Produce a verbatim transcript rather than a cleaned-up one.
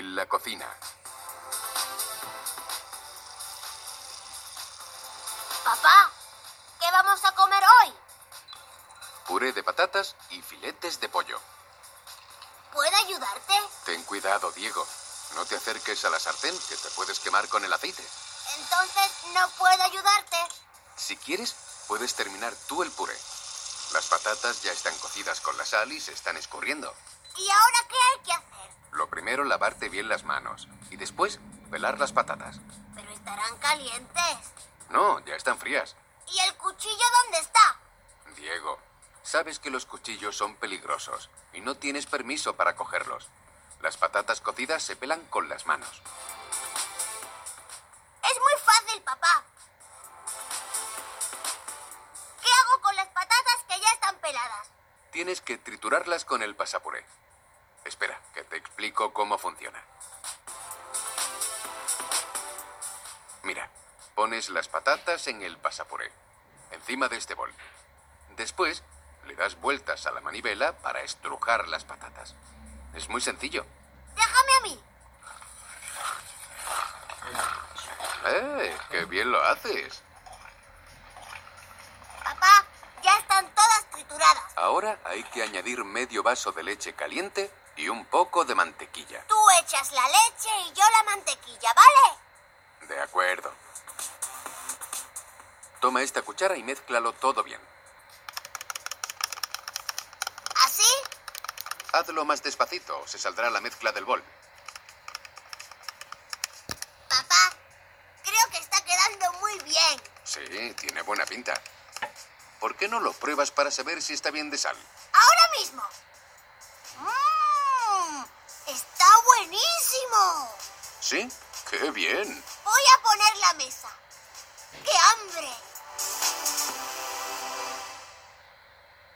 en la cocina. Papá, ¿qué vamos a comer hoy? Puré de patatas y filetes de pollo. ¿Puedo ayudarte? Ten cuidado, Diego. No te acerques a la sartén, que te puedes quemar con el aceite. Entonces no puedo ayudarte. Si quieres, puedes terminar tú el puré. Las patatas ya están cocidas con la sal y se están escurriendo. ¿Y ahora qué hay que hacer? Lo primero, lavarte bien las manos. Y después, pelar las patatas. Pero estarán calientes. No, ya están frías. ¿Y el cuchillo dónde está? Diego, sabes que los cuchillos son peligrosos y no tienes permiso para cogerlos. Las patatas cocidas se pelan con las manos. Es muy fácil, papá. ¿Qué hago con las patatas que ya están peladas? Tienes que triturarlas con el pasapuré. Espera, que te explico cómo funciona. Mira, pones las patatas en el pasapuré, encima de este bol. Después, le das vueltas a la manivela para estrujar las patatas. Es muy sencillo. Déjame a mí. ¡Eh! ¡Qué bien lo haces! Papá, ya están todas trituradas. Ahora hay que añadir medio vaso de leche caliente y un poco de mantequilla. Tú echas la leche y yo la mantequilla, ¿vale? De acuerdo. Toma esta cuchara y mézclalo todo bien. ¿Así? Hazlo más despacito, o se saldrá la mezcla del bol. Papá, creo que está quedando muy bien. Sí, tiene buena pinta. ¿Por qué no lo pruebas para saber si está bien de sal? Ahora mismo. ¡Mmm! ¡Está buenísimo! ¿Sí? ¡Qué bien! Voy a poner